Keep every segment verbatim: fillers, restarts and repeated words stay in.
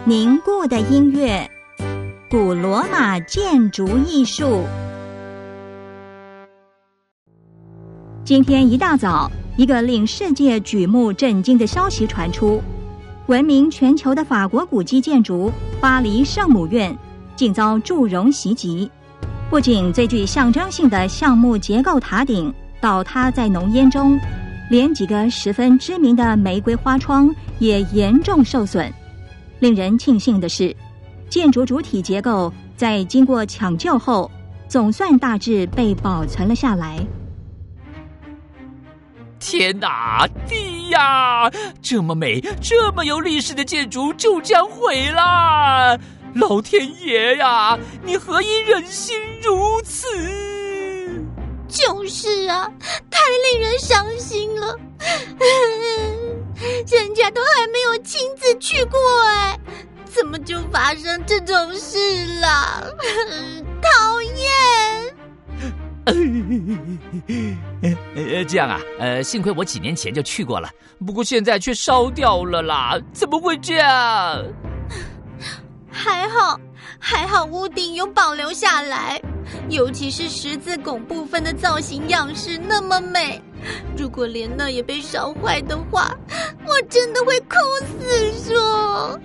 凝固的音乐，古罗马建筑艺术。今天一大早，一个令世界举目震惊的消息传出：闻名全球的法国古迹建筑巴黎圣母院竟遭祝融袭击。不仅最具象征性的橡木结构塔顶倒塌在浓烟中，连几个十分知名的玫瑰花窗也严重受损。令人庆幸的是，建筑主体结构在经过抢救后，总算大致被保存了下来。 天哪，地呀！这么美、这么有历史的建筑就这样毁了！老天爷呀，你何以忍心如此？ 就是啊，太令人伤心了。人家都还没有亲自去过哎，怎么就发生这种事了？讨厌！ 呃，这样啊，呃，幸亏我几年前就去过了，不过现在却烧掉了啦，怎么会这样？ 还好，还好屋顶有保留下来，尤其是十字拱部分的造型样式那么美。如果连那也被烧坏的话，我真的会哭死说。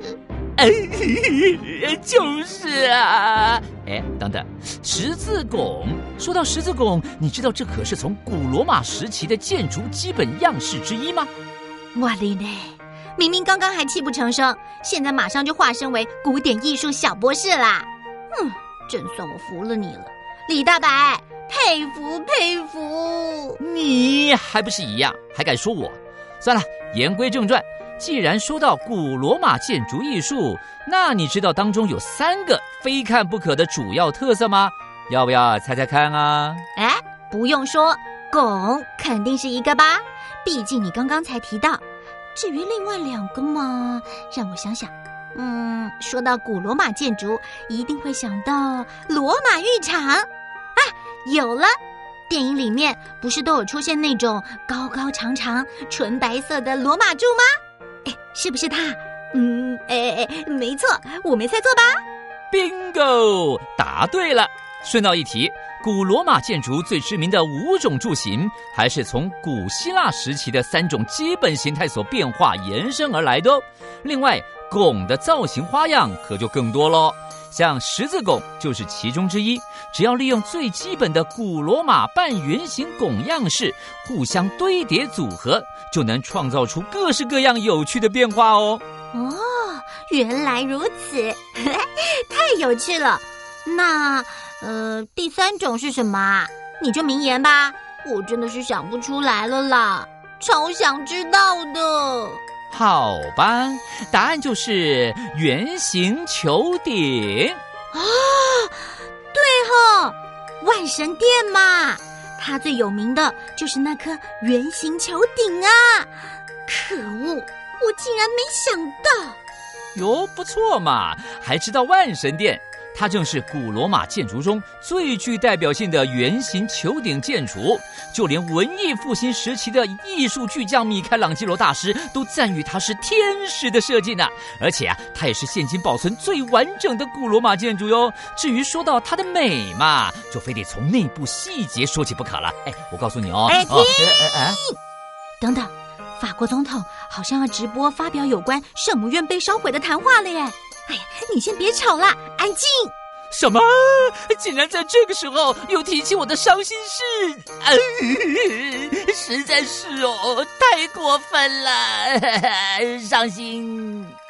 就是啊，哎，等等，十字拱。说到十字拱，你知道这可是从古罗马时期的建筑基本样式之一吗？ 哇哩嘞！明明刚刚还泣不成声，现在马上就化身为古典艺术小博士啦！嗯，真算我服了你了，李大白，佩服佩服！ 你还不是一样，还敢说我？算了，言归正传。既然说到古罗马建筑艺术，那你知道当中有三个非看不可的主要特色吗？要不要猜猜看啊？ 哎，不用说，拱肯定是一个吧，毕竟你刚刚才提到。至于另外两个嘛，让我想想。嗯，说到古罗马建筑，一定会想到罗马浴场。啊，有了！电影里面不是都有出现那种高高长长、纯白色的罗马柱吗？哎，是不是它？嗯，哎哎，没错，我没猜错吧 ？Bingo， 答对了。顺道一提，古罗马建筑最知名的五种柱形，还是从古希腊时期的三种基本形态所变化延伸而来的哦。另外，拱的造型花样可就更多咯，像十字拱就是其中之一。只要利用最基本的古罗马半圆形拱样式，互相堆叠组合，就能创造出各式各样有趣的变化哦。 哦，原来如此，太有趣了。那呃，第三种是什么啊？你就明言吧，我真的是想不出来了啦，超想知道的。 好吧，答案就是圆形球顶。 啊，对吼，万神殿嘛，它最有名的就是那颗圆形球顶啊！可恶，我竟然没想到。 哟，不错嘛，还知道万神殿。它正是古罗马建筑中最具代表性的圆形球顶建筑，就连文艺复兴时期的艺术巨匠米开朗基罗大师都赞誉它是天使的设计呢。而且啊，它也是现今保存最完整的古罗马建筑哟。至于说到它的美嘛，就非得从内部细节说起不可了。哎，我告诉你哦， 哎，停！ 哦哎哎等等，法国总统好像要直播发表有关圣母院被烧毁的谈话了耶！哎呀，你先别吵啦，安静！ 什么？竟然在这个时候又提起我的伤心事，呃、实在是哦，太过分了，伤心。